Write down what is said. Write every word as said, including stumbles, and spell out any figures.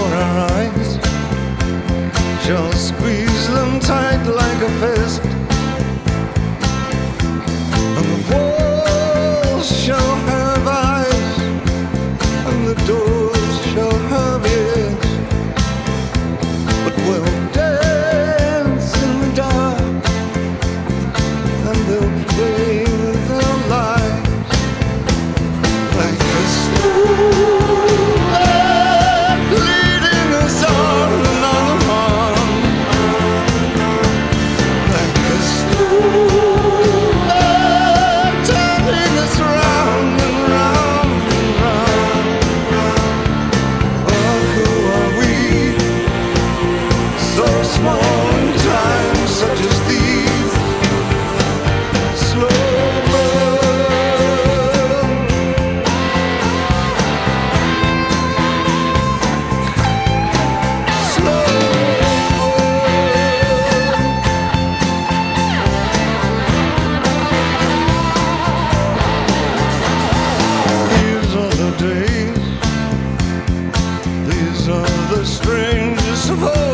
before our eyes shall squeeze them tight like a fist, and the walls shall have eyes, and the doors shall have ears. But we'll dance in the dark, and they'll play with their lives like a spoon leading us on and on and on, like a spoon turning us round and round and round. Oh, who are we, so small in times such as these? Slow burn, slow burn. These are the days, these are the strangest of all.